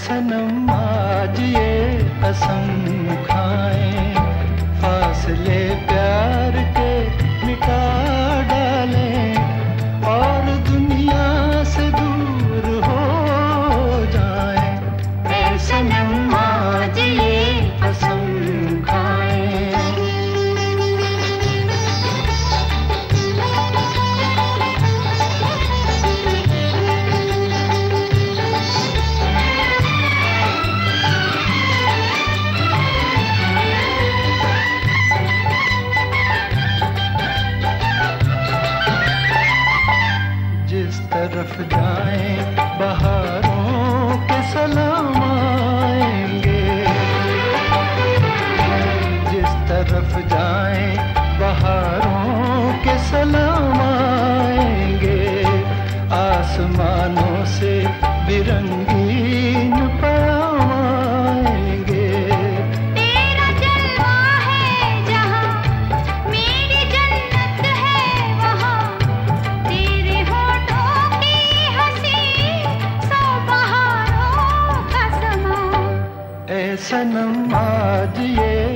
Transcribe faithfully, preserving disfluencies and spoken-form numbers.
सनम आज ये कसम खाएं, फासले प्यार के मिटा डालें और दुनिया से दूर हो जाएं। ऐ सनम आज ये कसम खाएं। तरफ जाएं बहारों के सलाम आएंगे, जिस तरफ जाएं बहारों के सलाम आएंगे, आसमानों से भी रंगीन पैगाम आएंगे। तेरा जलवा है जहाँ, मेरी जन्नत है वहाँ, तेरे होठों की हंसी सौ बहारों का समा। ऐ सनम आज ये